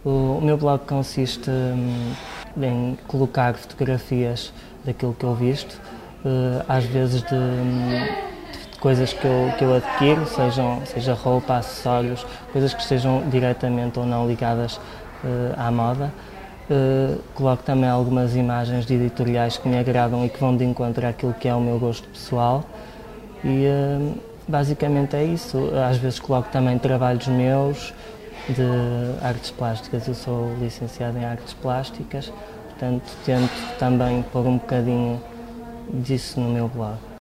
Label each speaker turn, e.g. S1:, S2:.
S1: O meu blog consiste em colocar fotografias daquilo que eu visto, às vezes de coisas que eu adquiro, seja roupa, acessórios, coisas que estejam diretamente ou não ligadas à moda. Coloco também algumas imagens de editoriais que me agradam e que vão de encontro àquilo que é o meu gosto pessoal e basicamente é isso. Às vezes coloco também trabalhos meus de artes plásticas, eu sou licenciado em artes plásticas, portanto tento também pôr um bocadinho disso no meu blog.